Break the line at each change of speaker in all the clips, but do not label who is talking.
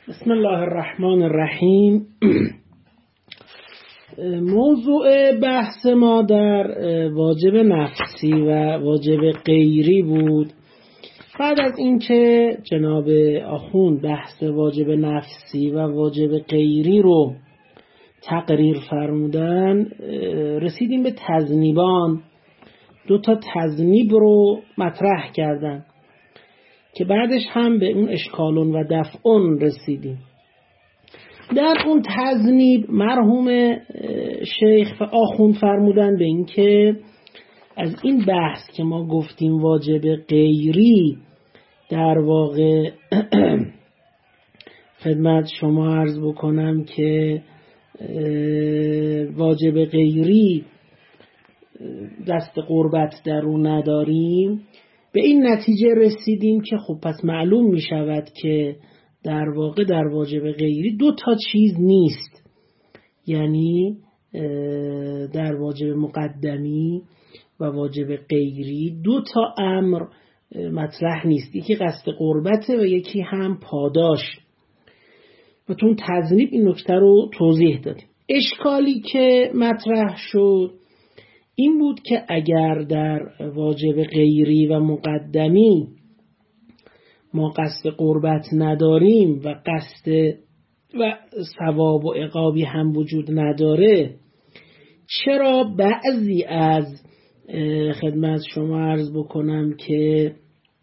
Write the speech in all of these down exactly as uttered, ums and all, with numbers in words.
بسم الله الرحمن الرحیم. موضوع بحث ما در واجب نفسی و واجب غیری بود. بعد از اینکه جناب آخوند بحث واجب نفسی و واجب غیری رو تقریر فرمودن، رسیدیم به تذنیبان. دو تا تذنیب رو مطرح کردن که بعدش هم به اون اشکالون و دفعون رسیدیم. در اون تذنیب مرحوم شیخ و آخوند فرمودن به این که از این بحث که ما گفتیم واجب غیری، در واقع خدمت شما عرض بکنم که واجب غیری دست قربت در اون نداریم، به این نتیجه رسیدیم که خب پس معلوم می شود که در واقع در واجب غیری دو تا چیز نیست. یعنی در واجب مقدمی و واجب غیری دو تا امر مطرح نیست، یکی قصد قربته و یکی هم پاداش. و تو اون تذنیب این نکته رو توضیح دادیم. اشکالی که مطرح شد این بود که اگر در واجب غیری و مقدمی ما قصد قربت نداریم و قصد و ثواب و عقابی هم وجود نداره، چرا بعضی از خدمت شما عرض بکنم که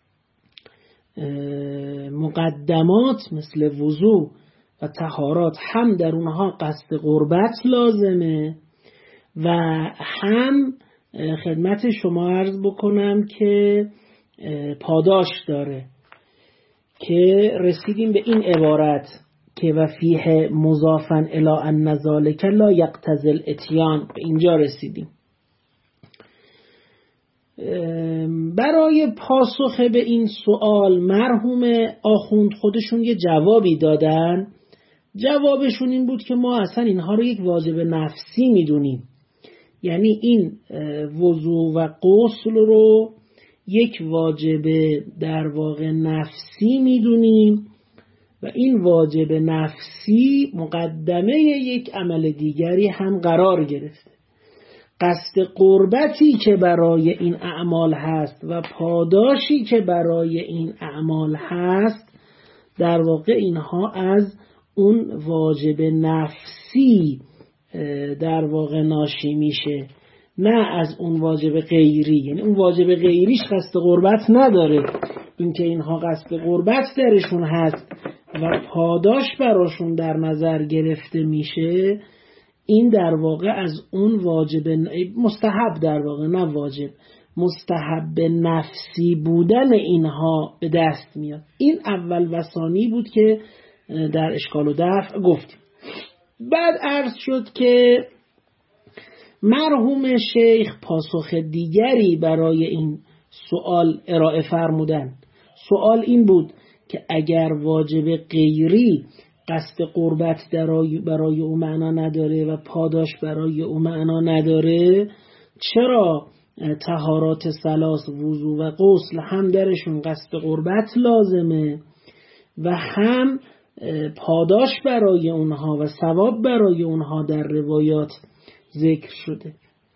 مقدمات مثل وضو و طهارات هم در اونها قصد قربت لازمه و هم خدمت شما عرض بکنم که پاداش داره، که رسیدیم به این عبارت که و فیه مضافن الی ان ذلک لا یقتضی الاتیان. به اینجا رسیدیم. برای پاسخ به این سوال مرحوم آخوند خودشون یه جوابی دادن. جوابشون این بود که ما اصلا اینها رو یک واجب نفسی میدونیم، یعنی این وضو و غسل رو یک واجب در واقع نفسی میدونیم و این واجب نفسی مقدمه یک عمل دیگری هم قرار گرفته. قصد قربتی که برای این اعمال هست و پاداشی که برای این اعمال هست، در واقع اینها از اون واجب نفسی در واقع ناشی میشه، نه از اون واجب غیری. یعنی اون واجب غیریش قصد قربت نداره، اینکه اینها قصد قربت درشون هست و پاداش براشون در نظر گرفته میشه، این در واقع از اون واجب مستحب، در واقع نه واجب، مستحب نفسی بودن اینها به دست میاد. این اول و ثانی بود که در اشکال و دفع گفتیم. بعد عرض شد که مرحوم شیخ پاسخ دیگری برای این سوال ارائه فرمودن. سوال این بود که اگر واجب غیری قصد قربت برای او معنا نداره و پاداش برای او معنا نداره، چرا طهارات ثلاث وضو و غسل هم درشون قصد قربت لازمه و هم پاداش برای اونها و ثواب برای اونها در روایات ذکر شده؟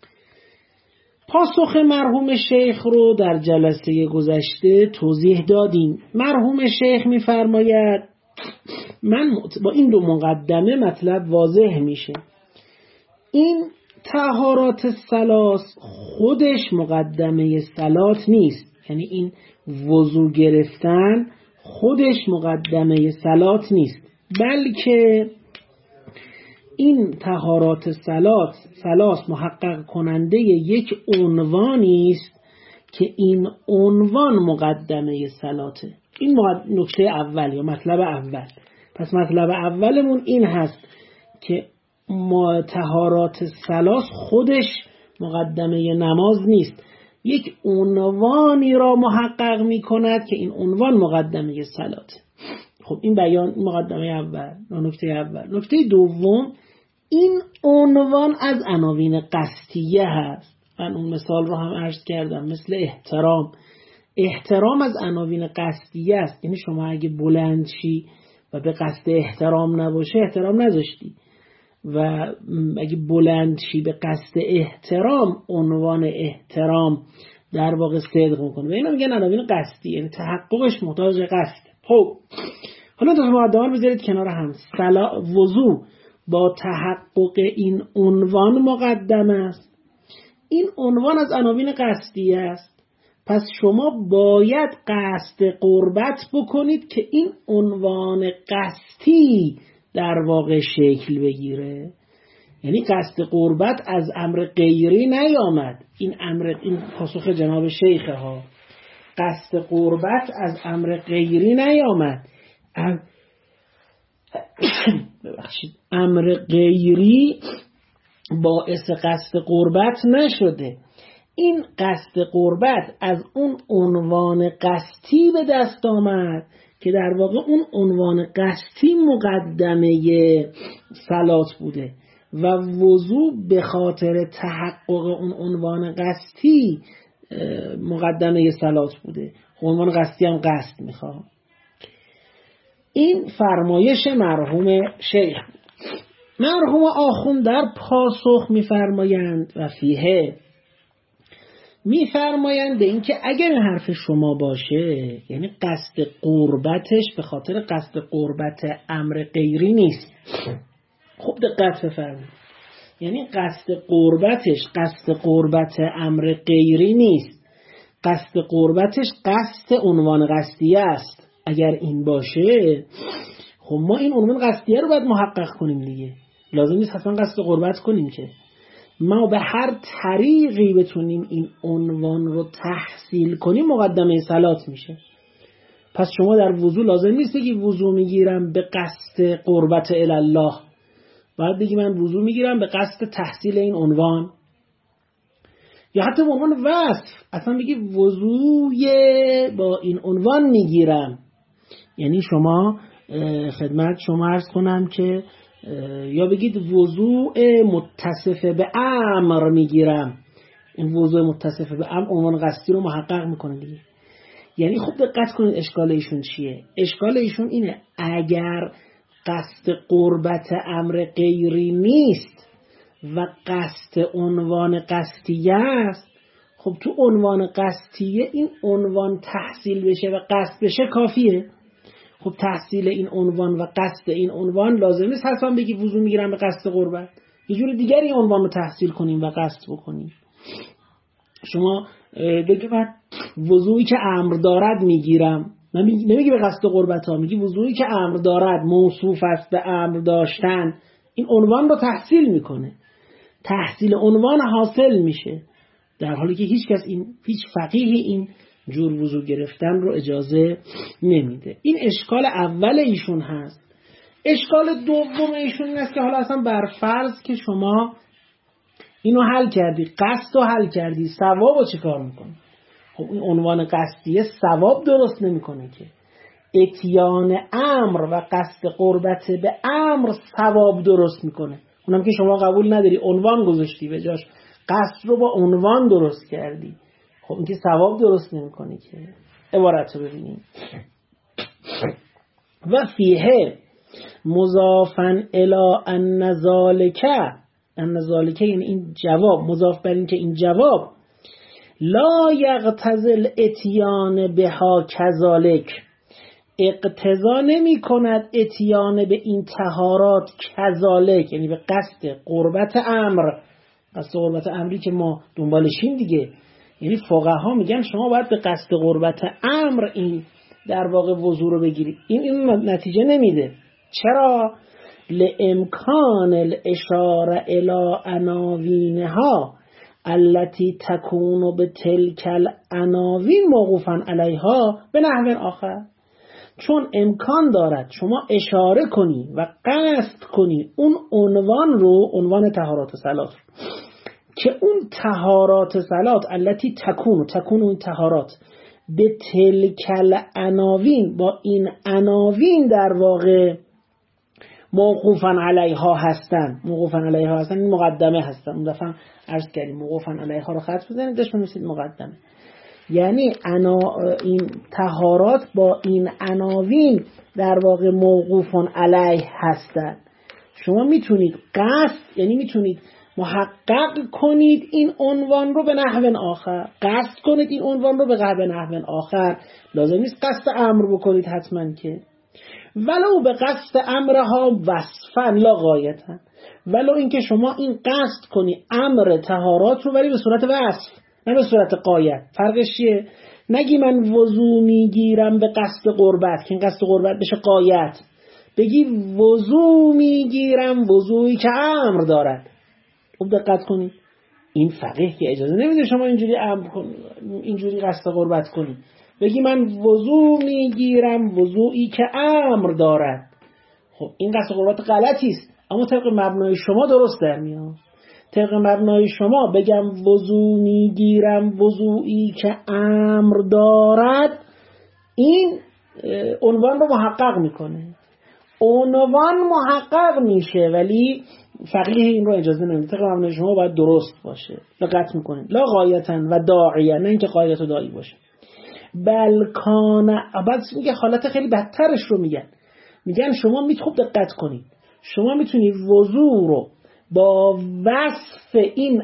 پاسخ مرحوم شیخ رو در جلسه گذشته توضیح دادیم. مرحوم شیخ می‌فرماید من با این دو مقدمه مطلب واضح میشه. این طهارات ثلاث خودش مقدمه صلات نیست، یعنی این وضو گرفتن خودش مقدمه صلات نیست، بلکه این طهارات ثلاث ثلاث محقق کننده یک عنوانی است که این عنوان مقدمه صلاته. این نکته اول یا مطلب اول. پس مطلب اولمون این هست که ما طهارات ثلاث خودش مقدمه نماز نیست، یک عنوانی را محقق می کند که این عنوان مقدمه صلاته. خب این بیان مقدمه اول، نکته اول. نکته دوم، این عنوان از عناوین قصدیه هست. من اون مثال رو هم عرض کردم، مثل احترام. احترام از عناوین قصدیه است. یعنی شما اگه بلند شی و به قصد احترام نباشه احترام نذاشتی، و اگه بلند شی به قصد احترام عنوان احترام در واقع صدق میکنه و اینا میگن عناوین قصدی، یعنی تحققش محتاج قصد. خب حالا دو مقدمه بذارید کنار هم. صلا وضو با تحقق این عنوان مقدم است. این عنوان از عناوین قصدی است، پس شما باید قصد قربت بکنید که این عنوان قصدی در واقع شکل بگیره. یعنی قصد قربت از امر غیری نیامد. این امر، این پاسخ جناب شیخ ها، قصد قربت از امر غیری نیامد. ام... ببخشید امر غیری باعث قصد قربت نشده. این قصد قربت از اون عنوان قصدی به دست آمد که در واقع اون عنوان قصدی مقدمه صلات بوده و وضو به خاطر تحقق اون عنوان قصدی مقدمه صلات بوده. عنوان قصدی هم قصد میخواد. این فرمایش مرحوم شیخ. مرحوم آخوند در پاسخ میفرمایند و فیه میفرمایند به این که اگر حرف شما باشه، یعنی قصد قربتش به خاطر قصد قربت امر غیری نیست. خوب دقت بفرمایید، یعنی قصد قربتش قصد قربت امر غیری نیست، قصد قربتش قصد عنوان قصدیه است. اگر این باشه خب ما این عنوان قصدیه رو باید محقق کنیم دیگه، لازم نیست حتما قصد قربت کنیم که ما به هر طریقی بتونیم این عنوان رو تحصیل کنیم مقدمه صلات میشه. پس شما در وضو لازم نیست که وضو میگیرم به قصد قربت الله، باید بگی من وضو میگیرم به قصد تحصیل این عنوان، یا حتی به عنوان وصف اصلا بگی وضوی با این عنوان میگیرم. یعنی شما خدمت شما عرض کنم که یا بگید وضوء متصف به امر میگیرم. این وضوء متصف به امر عنوان قصدی رو محقق میکنه دیگه. یعنی خوب دقت کنید اشکال ایشون چیه. اشکال ایشون اینه اگر قصد قربت امر غیری نیست و قصد عنوان قصدیه است، خب تو عنوان قصدیه این عنوان تحصیل بشه و قصد بشه کافیه. خب تحصیل این عنوان و قصد این عنوان لازم نیست حتما بگی وضو میگیرم به قصد قربت، یه جور دیگری عنوان رو تحصیل کنیم و قصد بکنیم. شما بگی من وضویی که امر دارد میگیرم، نمیگی به قصد قربت ها، میگی وضویی که امر دارد موصوف است به امر داشتن، این عنوان رو تحصیل میکنه، تحصیل عنوان حاصل میشه، در حالی که هیچ کس این هیچ فقیهی این جور وضو گرفتن رو اجازه نمیده. این اشکال اول ایشون هست. اشکال دوم ایشون این است که حالا اصلا بر فرض که شما اینو حل کردی، قصد رو حل کردی، ثواب رو چی کار میکنی؟ خب این عنوان قصدیه ثواب درست نمیکنه که. اتیان امر و قصد قربت به امر ثواب درست میکنه. اونم که شما قبول نداری، عنوان گذاشتی به جاش، قصد رو با عنوان درست کردی، خب این که ثواب درست نمیکنه که. عبارت رو ببینیم. و فیه مضافن الی ان ذالک، ان ذالک یعنی این جواب، مضاف بر این که این جواب لا یقتضی الاتیان بها کذالک، اقتضا نمی کند اتیان به این طهارات کذالک، یعنی به قصد قربت امر، قصد قربت امری که ما دنبالشیم دیگه. یعنی فقها میگن شما باید به قصد قربت امر این در واقع وضو رو بگیری. این این نتیجه نمیده. چرا؟ لامکان الاشاره الی عناوینها التي تكون بتلك العناوین موقوفا علیها به نحو آخر. چون امکان دارد شما اشاره کنی و قصد کنی اون عنوان رو، عنوان طهارات صلات رو، که اون طهارات صلات التي تکون تکون اون طهارات به تلکل عناوین، با این عناوین در واقع موقوفا علیها هستن. موقوفا علیها هستن این مقدمه هستن. اون دفعه عرض کردیم موقوفا علیها رو خط بزنید داشت بنویسید مقدمه. یعنی انا این طهارات با این عناوین در واقع موقوفون علیه هستند. شما میتونید قصد، یعنی میتونید محقق کنید این عنوان رو به نحو آخر، قصد کنید این عنوان رو به نحو آخر. لازم نیست قصد امر بکنید حتما که، ولو به قصد امرها وصفا لا غایتا، ولو اینکه شما این قصد کنی امر طهارات رو ولی به صورت وصف نه به صورت غایت. فرقش چیه؟ نگی من وضو میگیرم به قصد قربت که این قصد قربت بشه غایت، بگی وضو میگیرم وضویی که امر دارد. خوب دقت کنید، این فقیه که اجازه نمیده شما اینجوری امر کنید، اینجوری قصد قربت کنید. بگی من وضو میگیرم وضویی که امر دارد. خب این قصد قربت غلطی است، اما طبق مبنای شما درست در میاد. طبق مبنای شما بگم وضو میگیرم وضویی که امر دارد، این عنوان رو محقق میکنه. عنوان محقق میشه ولی فقیه این رو اجازه نمیده. طبق مبنای شما باید درست باشه. دقت میکنید، لا غایتا و داعیا، نه اینکه غایت و داعی باشه. بل کان، بعد میگه حالت خیلی بدترش رو میگن. میگن شما میت خوب دقت کنید، شما میتونی وضو رو با وصف این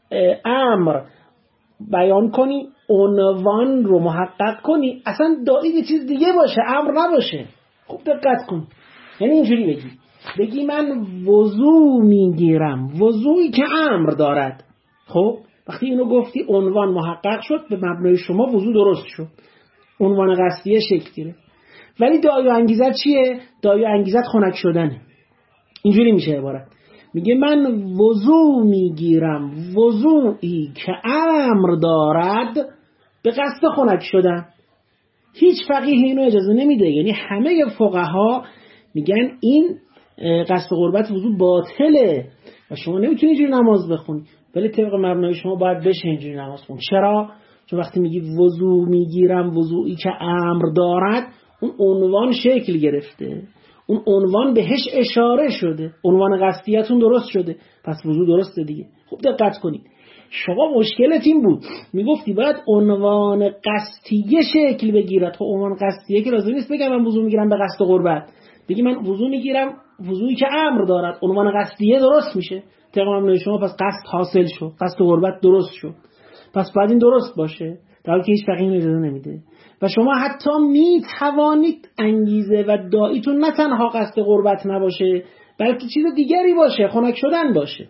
امر بیان کنی، عنوان رو محقق کنی، اصلا داعی یه چیز دیگه باشه، امر نباشه. خوب دقت کن، یعنی اینجوری بگی بگی من وضو میگیرم وضویی که امر دارد. خب وقتی اینو گفتی عنوان محقق شد، به مبنای شما وضو درست شد، عنوان قصدیه شکل گرفت. ولی داعی و انگیزت چیه؟ داعی و انگیزت خنک شدنه. اینجوری میشه عبارت، میگه من وضو میگیرم وضویی که امر دارد به قصد خنک شدن. هیچ فقیه اینو اجازه نمیده. یعنی همه فقها میگن این قصد قربت وضو باطله و شما نمیتونی اینجوری نماز بخونی، ولی طبق مبنای شما باید بشه اینجوری نماز خون. چرا؟ چون وقتی میگی وضو میگیرم وضویی که امر دارد، اون عنوان شکل گرفته، اون عنوان بهش اشاره شده، عنوان قصدیتون درست شده، پس وضو درسته دیگه. خوب دقت کنید، شما مشکلت این بود میگفتی باید عنوان قصدیه شکل بگیرد. خب عنوان قصدیه که لازم نیست بگم من وضو میگیرم به قصد قربت، بگی من وضو میگیرم وضویی که امر دارد، عنوان قصدیه درست میشه. طبق مبنای شما پس قصد حاصل شد، قصد قربت درست شد، پس باید این درست باشه، در حالی که هیچ فقیه اجازه نمیده. و شما حتی میتوانید انگیزه و داعیتون نه تنها قصد قربت نباشه، بلکه چیز دیگری باشه، خنک شدن باشه.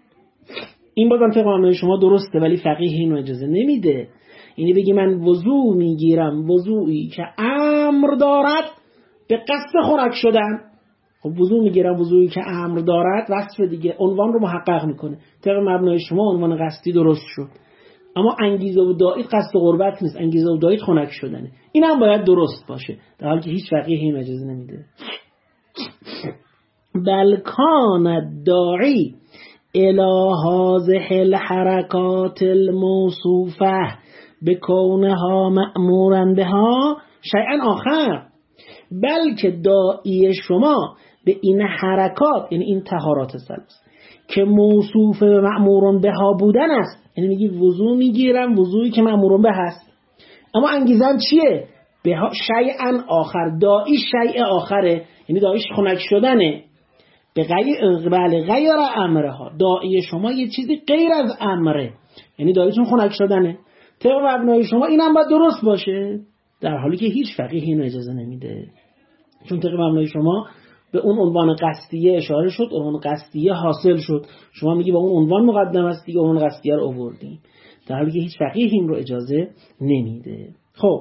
این بازم طبق مبنای شما درسته، ولی فقیه اینو اجازه نمیده. یعنی بگی من وضو میگیرم وضویی که امر دارد به قصد خنک شدن. خب وضو میگیرم وضویی که امر دارد وصف دیگه، عنوان رو محقق میکنه. طبق مبنای شما عنوان قصدی درست شد، اما انگیزه و داعیت قصد قربت نیست، انگیزه و داعیت خنک شدنه. این هم باید درست باشه، در حالی که هیچ فقیه این اجازه نمیده. بل کان الداعی الی هذه الحرکات الموصوفه بکونها مأمورا بها شیئا آخر، بلکه داعی شما به این حرکات، یعنی این طهارات ثلاث که موصوف به مأمورون بها بودن است، یعنی میگی وضو میگیرم وضویی که مأمورون به هست، اما انگیزم چیه؟ به شیئا آخر، داعی شیء آخره، یعنی داعیش خنک شدنه. به غیر بله غیر امرها، داعی شما یه چیزی غیر از امره، یعنی داعیتون خنک شدنه. طبق مبنای شما اینم باید درست باشه، در حالی که هیچ فقیه اینو اجازه نمیده. چون طبق مبنای شما به اون عنوان قصدیه اشاره شد، عنوان قصدیه حاصل شد، شما میگی با اون عنوان مقدم است دیگه، عنوان قصدیه رو آوردیم، در حالی که هیچ فقیه این رو اجازه نمیده. خب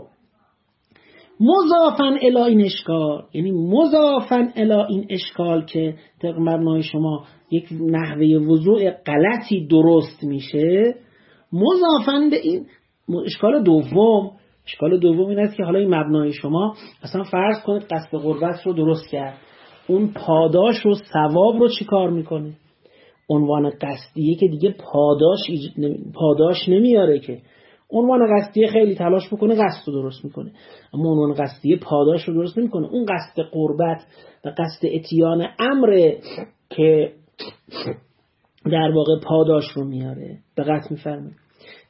مضافن الی این اشکال، یعنی مضافن الی این اشکال که طبق مبنای شما یک نحوه وضوع غلطی درست میشه، مضافن به این اشکال دوم. اشکال دوم این است که حالا این مبنای شما اصلا فرض کنید قصد قربت رو درست کرد، اون پاداش و ثواب رو چی کار میکنه؟ عنوان قصدیه که دیگه پاداش پاداش نمیاره که، عنوان قصدیه خیلی تلاش میکنه قصد رو درست میکنه، اما عنوان قصدیه پاداش رو درست نمیکنه. اون قصد قربت و قصد اتیان امر که در واقع پاداش رو میاره. دقت میفرمایید،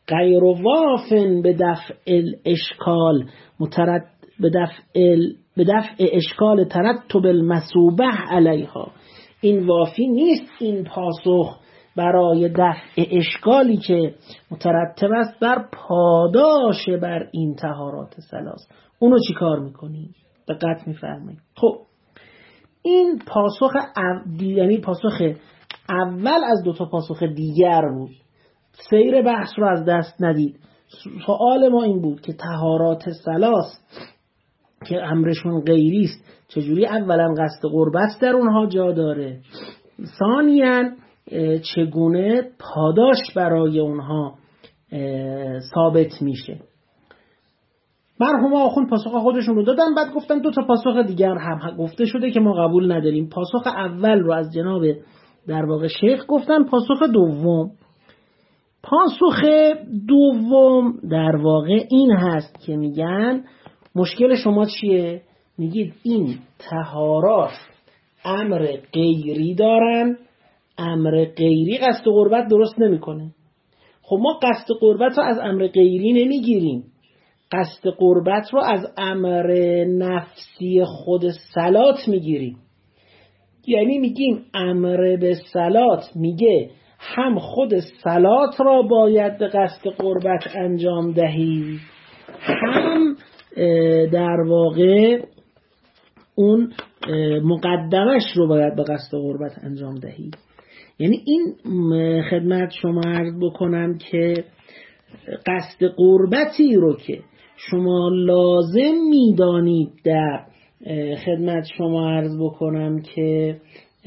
غیر وافن به دفع الاشکال مترد به دفع به دفع اشکال ترتب المثوبه علیها. این وافی نیست این پاسخ برای دفع اشکالی که مترتب است بر پاداش بر این طهارات ثلاث. اونو چی کار میکنی؟ دقت میفرمایید. خب این پاسخ او... یعنی پاسخ اول از دو تا پاسخ دیگر بود. سیر بحث رو از دست ندید. سوال ما این بود که طهارات ثلاث که امرشون غیری است چجوری اولا قصد قربت در اونها جا داره، ثانیاً چگونه پاداش برای اونها ثابت میشه. مرحوم آخوند پاسخ خودشون رو دادن، بعد گفتن دو تا پاسخ دیگر هم گفته شده که ما قبول نداریم. پاسخ اول رو از جناب در واقع شیخ گفتن. پاسخ دوم پاسخ دوم در واقع این هست که میگن مشکل شما چیه؟ میگید این طهارات امر غیری دارن، امر غیری قصد قربت درست نمیکنه. خب ما قصد قربت رو از امر غیری نمیگیریم، قصد قربت رو از امر نفسی خود صلات میگیریم. یعنی میگیم امر به صلات میگه هم خود صلات را باید به قصد قربت انجام دهی، هم در واقع اون مقدمش رو باید به قصد قربت انجام دهی. یعنی این خدمت شما عرض بکنم که قصد قربتی رو که شما لازم میدانید در خدمت شما عرض بکنم که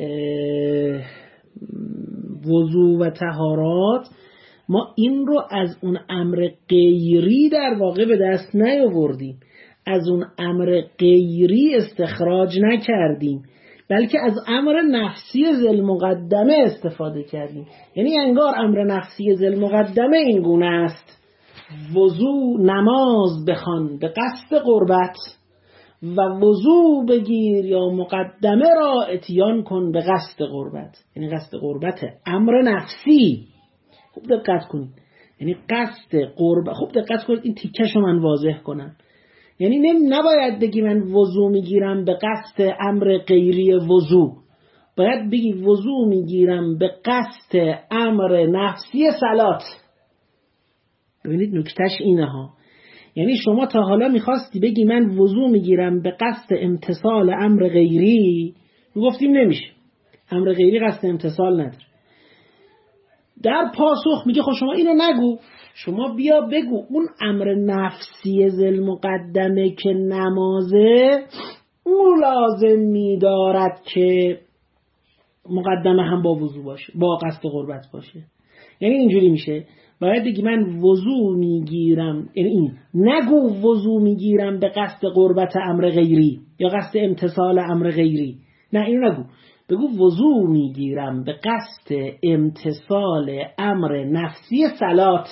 وضو و طهارات، ما این رو از اون امر غیری در واقع به دست نیاوردیم، از اون امر غیری استخراج نکردیم، بلکه از امر نفسی ذل مقدمه استفاده کردیم. یعنی انگار امر نفسی ذل مقدمه این گونه است: وضو نماز بخوان به قصد قربت و وضو بگیر یا مقدمه را اتیان کن به قصد قربت. یعنی قصد قربت امر نفسی. خوب دقت کنید. یعنی قصد قربت، خوب دقت کنید این تیکشو من واضح کنم. یعنی نباید بگی من وضو میگیرم به قصد امر غیری وضو، باید بگی وضو میگیرم به قصد امر نفسی صلات. ببینید نکتهش اینه ها. یعنی شما تا حالا میخواستی بگی من وضو میگیرم به قصد امتثال امر غیری، گفتیم نمیشه، امر غیری قصد امتثال نداره. در پاسخ میگه خب شما اینو نگو، شما بیا بگو اون امر نفسی ذل مقدمه که نمازه، اون لازم میدارد که مقدمه هم با وضو باشه، با قصد قربت باشه. یعنی اینجوری میشه، باید بگی من وضو میگیرم، یعنی این نگو وضو میگیرم به قصد قربت امر غیری یا قصد امتثال امر غیری، نه اینو نگو، بگو وضو میگیرم به قصد امتثال امر نفسی صلات.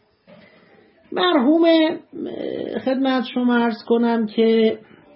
مرحوم خدمت شما عرض کنم که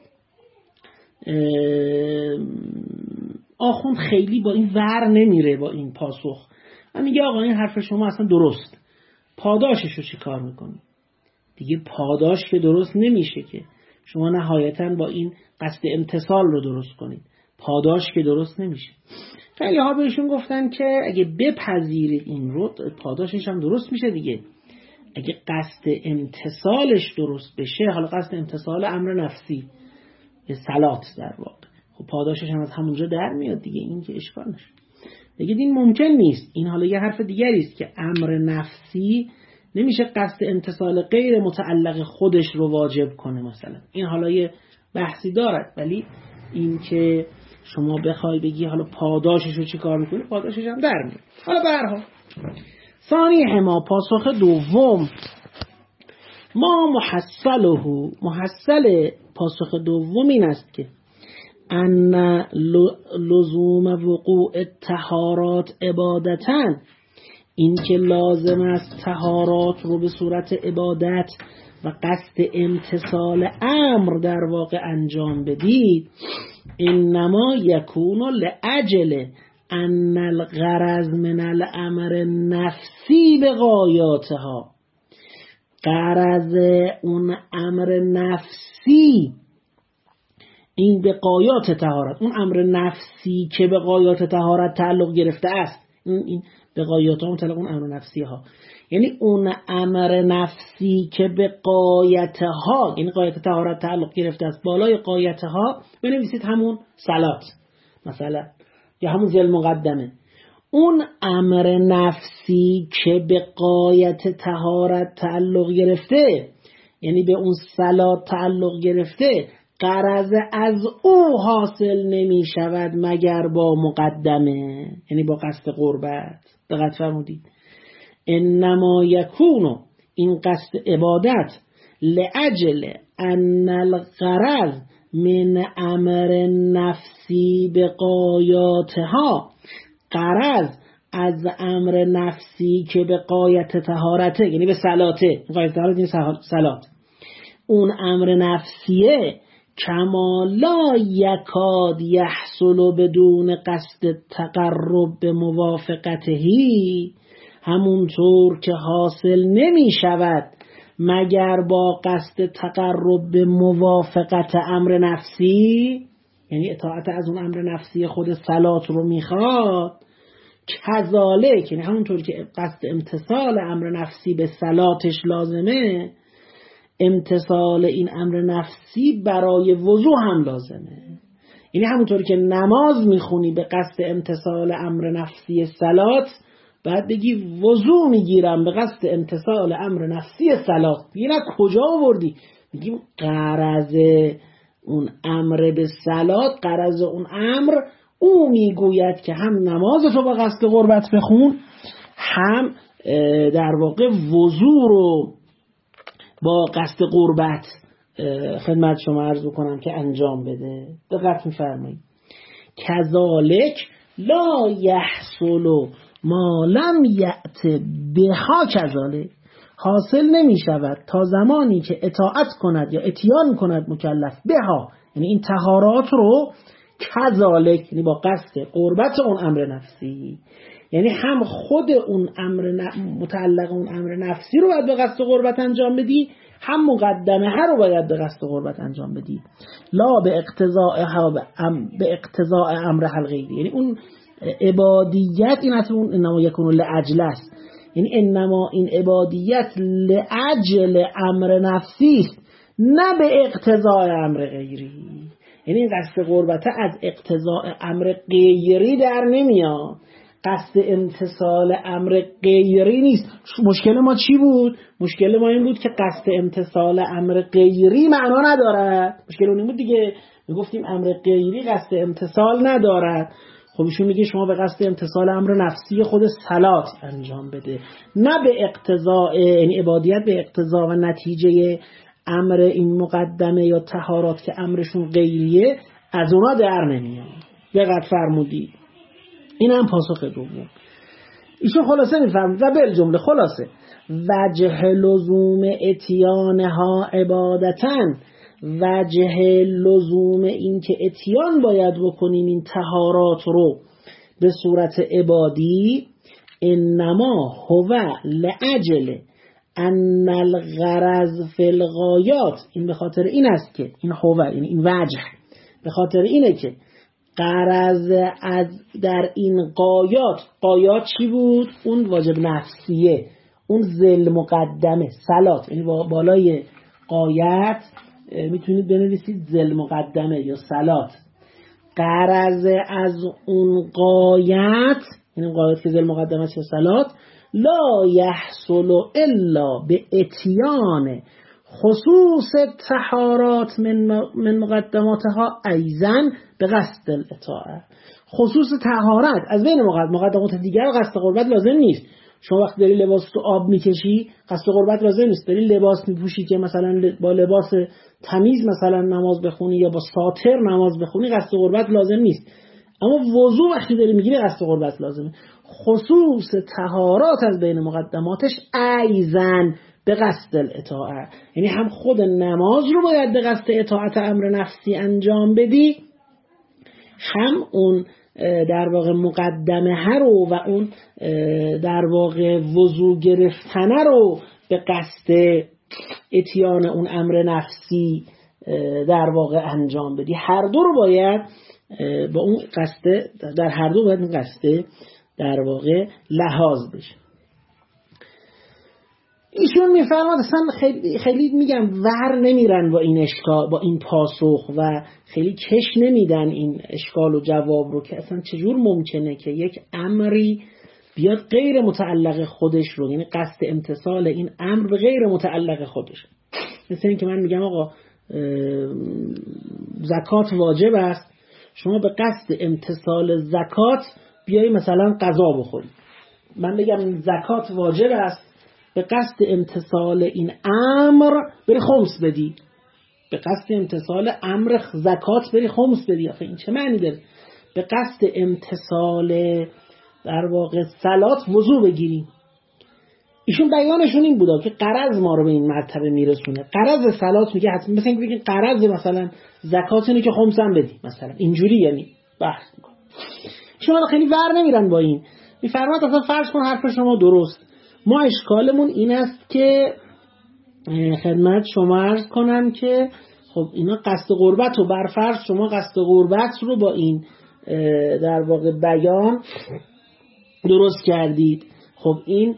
آخوند خیلی با این ور نمیره، با این پاسخ من میگه آقا این حرف شما اصلا درست، پاداشش رو چی کار میکنی؟ دیگه پاداش که درست نمیشه که شما نهایتاً با این قصد امتثال رو درست کنید، پاداش که درست نمیشه. خیلی ها بهشون گفتن که اگه بپذیرید این رو پاداشش هم درست میشه دیگه. اگه قصد امتثالش درست بشه، حالا قصد امتثال امر نفسی به صلات در واقع، خب پاداشش هم از همونجا در میاد دیگه، این که اشکال نشه. دیگه این ممکن نیست. این حالا یه حرف دیگری است که امر نفسی نمیشه قصد امتثال غیر متعلق خودش رو واجب کنه مثلا، این حالا یه بحثی دارد، ولی این که شما بخوای بگی حالا پاداشش رو چی کار میکنی، پاداشش هم در میاد. حالا به هر حال ثانی ما پاسخ دوم، ما محصله محصل پاسخ دوم این است که ان لزوم وقوع الطهارات عبادتن، این که لازم است طهارات رو به صورت عبادت و قصد امتثال امر در واقع انجام بدید، انما یکون لاجل ان الغرض من الامر نفسی به غایاتها. غرض اون امر نفسی این به غایات طهارت، اون امر نفسی که به غایات طهارت تعلق گرفته است، این, این به غایات ها متعلق اون امر نفسی ها، یعنی اون امر نفسی که به غایت ها، یعنی غایت طهارت تعلق گرفته است، بالای غایت ها بنویسید همون صلات مثلا، یا همون ذل مقدمه. اون امر نفسی که به غایت طهارت تعلق گرفته، یعنی به اون صلات تعلق گرفته، غرض از او حاصل نمی شود مگر با مقدمه، یعنی با قصد قربت. دقت فرمودید؟ انما یکونو، این قصد عبادت، لأجل ان الغرض من امر نفسی به غایاتها، غرض از امر نفسی که به غایت طهارته، یعنی به صلاته، غایت طهارت این صلات، اون امر نفسیه، کما لا یکاد یحصل بدون قصد تقرب به موافقتهی، همونطور که حاصل نمی شود مگر با قصد تقرب به موافقت امر نفسی، یعنی اطاعت از اون امر نفسی خود صلات رو میخواد. کذالک، یعنی همونطور که قصد امتصال امر نفسی به صلاتش لازمه، امتصال این امر نفسی برای وضو هم لازمه. یعنی همونطور که نماز میخونی به قصد امتصال امر نفسی صلات، بعد بگی وضو میگیرم به قصد امتصال امر نفسی صلات. بگی نه کجا آوردی؟ میگیم غرض اون امر به صلات، غرض اون امر او میگوید که هم نمازتو با قصد قربت بخون، هم در واقع وضو رو با قصد قربت خدمت شما عرض بکنم که انجام بده. دقت می‌فرمایید؟ کذالک لا یحصل ما لم یأت بها، کذالک حاصل نمی شود تا زمانی که اطاعت کند یا اتیان کند مکلف بها، یعنی این طهارات رو، کذالک یعنی با قصد قربت اون امر نفسی، یعنی هم خود اون امر متعلق اون امر نفسی رو باید به قصد قربت انجام بدی، هم مقدمه ها رو باید به قصد قربت انجام بدی. لا به اقتضاء به اقتضاء امر الغیری، یعنی اون عبادیت این اصلا اون انما یکون لأجل است، یعنی انما این عبادیت لأجل امر نفسی است، نه به اقتضاء امر غیری. یعنی این قصد قربت از اقتضاء امر غیری در نمیاد، قصد امتصال امر غیری نیست. مشکل ما چی بود؟ مشکل ما این بود که قصد امتصال امر غیری معنا ندارد. مشکل اون این بود دیگه، میگفتیم امر غیری قصد امتصال ندارد. خب ایشون میگه شما به قصد امتصال امر نفسی خود صلات انجام بده، نه به اقتضاء، یعنی عبادیت به اقتضاء و نتیجه امر این مقدمه یا طهارات که امرشون غیریه از اونا در نمیاد. دقت فرمودید؟ این هم پاسخ دوم. ایشون خلاصه میفرمید و بالجمله خلاصه وجه لزوم اتیانها عبادتن، وجه لزوم این که اتیان باید بکنیم این طهارات رو به صورت عبادی، انما هو لأجل ان الغرض فی الغایات، این به خاطر این است که این هو یعنی این وجه به خاطر اینه که غرض از در این غایات، غایات چی بود؟ اون واجب نفسیه، اون ذل مقدمه صلات، یعنی بالای غایت میتونید بنویسید ذل مقدمه یا صلات. غرض از اون غایت، یعنی غایت که ذل مقدمه یا صلات، لا یحصل الا به اتیان خصوص طهارات من من مقدماتها ایزن به قصد الاطاعه. خصوص طهارت از بین مقدمات دیگر قصد قربت لازم نیست. شما وقتی داری لباس تو آب میکشی قصد قربت لازم نیست. داری لباس میپوشی که مثلا با لباس تمیز مثلا نماز بخونی یا با ساتر نماز بخونی قصد قربت لازم نیست. اما وضو وقتی داری میگیری قصد قربت لازمه. خصوص طهارات از بین مقدماتش ایزن به قصد الاطاعه، یعنی هم خود نماز رو باید به قصد اطاعت امر نفسی انجام بدی، هم اون در واقع مقدمه ها رو و اون در واقع وضو گرفتنه رو به قصد اتیان اون امر نفسی در واقع انجام بدی. هر دو رو باید با اون قصد، در هر دو باید این قصد در واقع لحاظ بشه. ایشون میفرماد اصلا خیلی, خیلی میگم ور نمیرن با این اشکال، با این پاسخ و خیلی کش نمیدن این اشکال و جواب رو که اصلا چجور ممکنه که یک امری بیاد غیر متعلق خودش رو، یعنی قصد امتثال این امر به غیر متعلق خودش. مثل این که من میگم آقا زکات واجب است، شما به قصد امتثال زکات بیایی مثلا غذا بخوری. من بگم زکات واجب است، به قصد امتثال این امر بری خمس بدی، به قصد امتثال امر زکات بری خمس بدی. آخه این چه معنی داره؟ به قصد امتثال در واقع صلات وضو بگیری. ایشون بیانشون این بوده که قرض ما رو به این مرتبه میرسونه. قرض صلات میگه حتما، مثلا اینکه بگین قرض مثلا زکات اینه که خمس هم بدی، مثلا اینجوری یعنی بحث میکنه. شما خیلی ور نمیرن با این. میفرماد اصلا فرض کن حرف شما درست، ما اشکالمون این است که خدمت شما عرض کنم که خب اینا قصد قربت رو برفرض، شما قصد قربت رو با این در واقع بیان درست کردید. خب این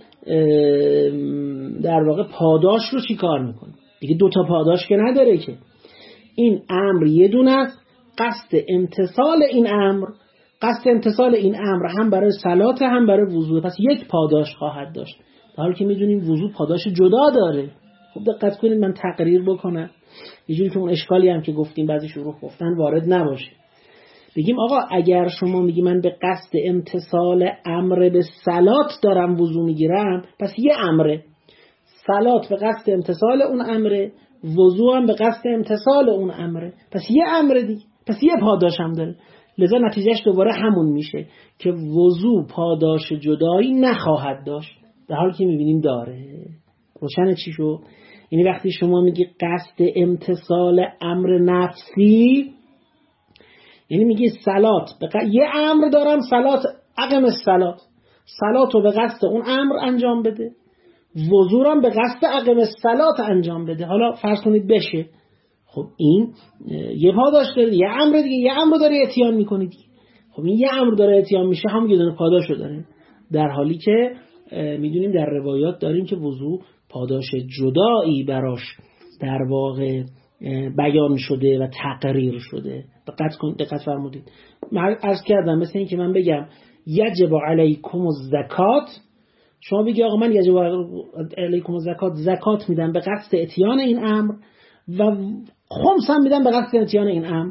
در واقع پاداش رو چی کار میکنه؟ دیگه دوتا پاداش که نداره که. این امر یه دونه است، قصد امتثال این امر، قصد امتثال این امر هم برای صلات هم برای وضو، پس یک پاداش خواهد داشت، در حالی که میدونیم وضو پاداش جدا داره. خب دقت کنید من تقریر بکنم یه جوری که اون اشکالی هم که گفتیم بعضی شروع گفتن وارد نباشه. بگیم آقا اگر شما میگی من به قصد امتثال امر به صلات دارم وضو میگیرم، پس یه امره، صلات به قصد امتثال اون امره، وضو هم به قصد امتثال اون امره، پس یه امره دیگه، پس یه پاداش هم داره. لذا نتیجهش دوباره همون میشه که وضو پاداش جدایی نخواهد داشت، در حالی که میبینیم داره. روشنه چی شو؟ یعنی وقتی شما میگی قصد امتثال امر نفسی، یعنی میگی صلات بق... یه امر دارم، صلات اقم الصلات، صلات رو به قصد اون امر انجام بده، وضو رو به قصد اقم الصلات انجام بده. حالا فرض کنید بشه، خب این یه پاداش داره، یه امر دیگه، یه امر داره اتیان میکنی دیگه. خب این یه امر داره اتیان میشه، هم یه دونه پاداش داره، در حالی که میدونیم در روایات داریم که وضو پاداش جدایی براش در واقع بیان شده و تقریر شده. دقت کن، دقت فرمودید. من عرض کردم مثل این که من بگم یجب علیکم الزکات، شما بگی آقا من یجب علیکم الزکات، زکات میدم به قصد اتیان این امر و خمس هم میدم به قصد اتیان این امر.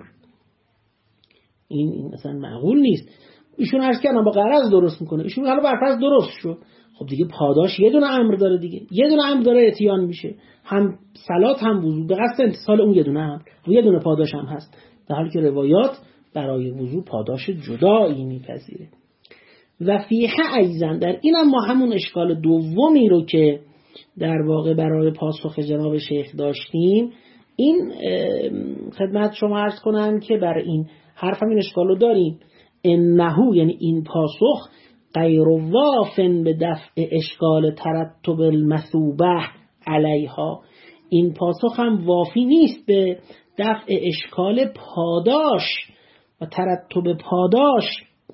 این این اصلا معقول نیست. ایشون عرض کردم با قرض درست میکنه، ایشون حالا برفرض درست شد، خب دیگه پاداش یه دونه امر داره دیگه، یه دونه امر داره اتیان میشه، هم صلات هم وضو به قصد امتثال اون یه دونه امر و یه دونه پاداش هم هست، در حالی که روایات برای وضو پاداش جدایی میپذیره. و فیه ایضا، در اینم ما همون اشکال دومی رو که در واقع برای پاسخ جناب شیخ داشتیم، این خدمت شما عرض کنم که برای این حرف هم این اشکال رو داریم. انهو یعنی این پاسخ غیر وافن به دفع اشکال ترتب المثوبه علیها، این پاسخ هم وافی نیست به دفع اشکال پاداش و ترتب پاداش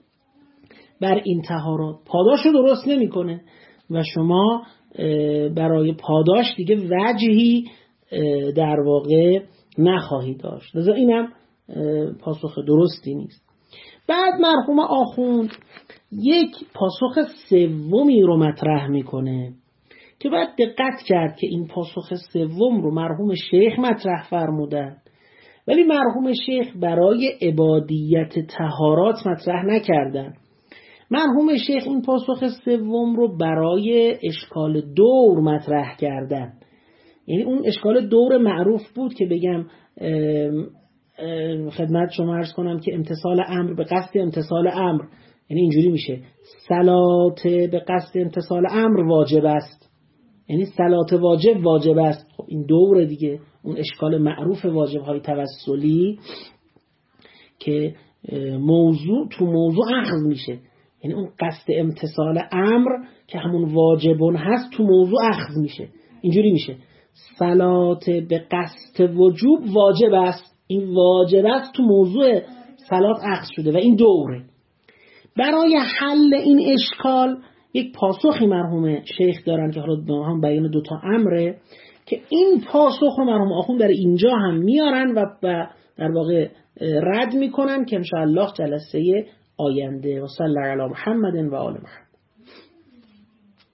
بر این طهارات. پاداش رو درست نمی کنه و شما برای پاداش دیگه وجهی در واقع نخواهی داشت، لذا اینم پاسخ درستی نیست. بعد مرحوم آخوند یک پاسخ سومی رو مطرح میکنه که باید دقت کرد که این پاسخ سوم رو مرحوم شیخ مطرح فرمودن، ولی مرحوم شیخ برای عبادیت طهارات مطرح نکردن. مرحوم شیخ این پاسخ سوم رو برای اشکال دور مطرح کردن. یعنی اون اشکال دور معروف بود که بگم خدمت شما عرض کنم که امتثال امر به قصد امتثال امر، یعنی اینجوری میشه صلات به قصد امتثال امر واجب است، یعنی صلات واجب واجب است. خب این دور دیگه، اون اشکال معروف واجب های توسلی که موضوع تو موضوع اخذ میشه، یعنی اون قصد امتثال امر که همون واجبون هست تو موضوع اخذ میشه. اینجوری میشه صلات به قصد وجوب واجب است. این واجب است تو موضوع صلات عقد شده و این دوره. برای حل این اشکال یک پاسخی مرحوم شیخ دارن که حالا هم بیان دوتا امره که این پاسخ رو مرحوم آخوند در اینجا هم میارن و در واقع رد میکنن که انشاءالله جلسه آینده. و صلی علی محمد و آل محمد.